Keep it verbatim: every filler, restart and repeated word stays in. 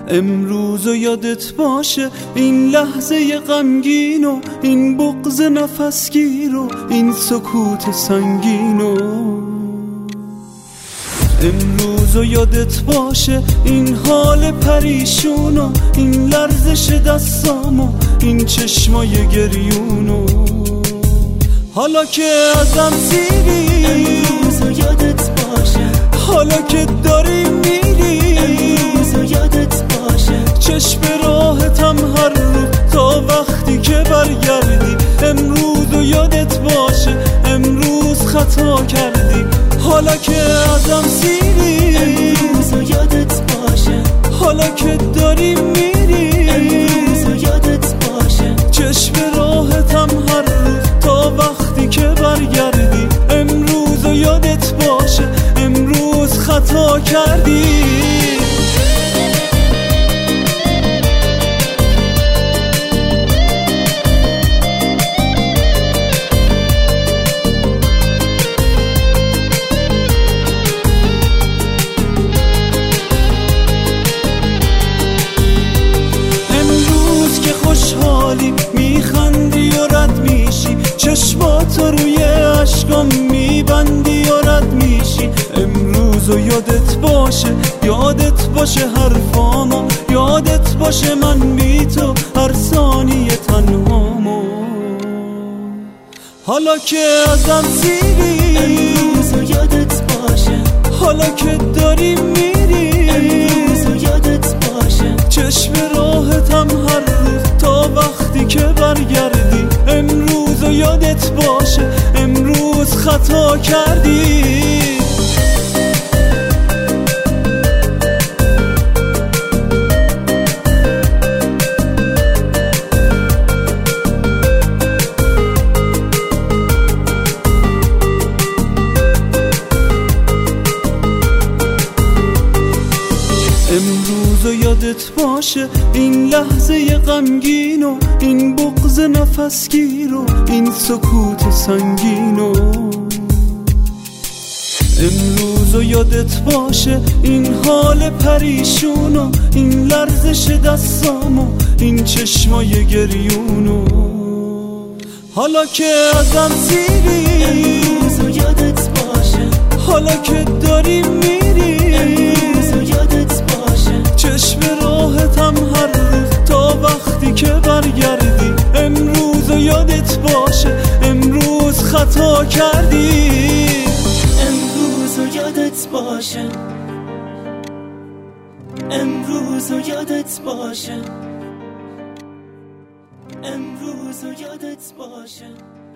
امروز و یادت باشه این لحظه غمگین و این بغض نفسگیر و این سکوت سنگین و امروز و یادت باشه این حال پریشون و این لرزش دستام و این چشمای گریون و حالا که ازم سیری امروز و یادت باشه حالا که داری میری امروز و یادت باشه چشم راحتم هر رو تا وقتی که برگردی امروز و یادت باشه امروز خطا کردی حالا که ازم سیری امروز و یادت باشه حالا که داری میری امروز و یادت باشه چشم راحتم هر رو تا وقتی که برگردی امروز و یادت باشه امروز خطا کردی خوشحالی میخندی و رد میشی چشماتو روی عشقام میبندی و رد میشی امروز و یادت باشه یادت باشه حرفامو یادت باشه من بی تو هر ثانیه تنهامو حالا که ازم سیری امروز و یادت باشه حالا که داری میری امروز و یادت باشه چشم راحتم هر روز تا وقتی که برگردی امروز و یادت باشه امروز خطا کردی امروز و یادت باشه این لحظه غمگین و این بغض نفسگیر و این سکوت سنگین و امروز و یادت باشه این حال پریشون و این لرزش دستام و این چشمای گریون و حالا که ازم سیری امروز و یادت باشه حالا که داری میری امروز و یادت باشه چشم راحتم هر روز تا وقتی که برگردی امروز و یادت باشه امروز خطا کردی امروز و یادت باشه امروز و یادت باشه امروز و یادت باشه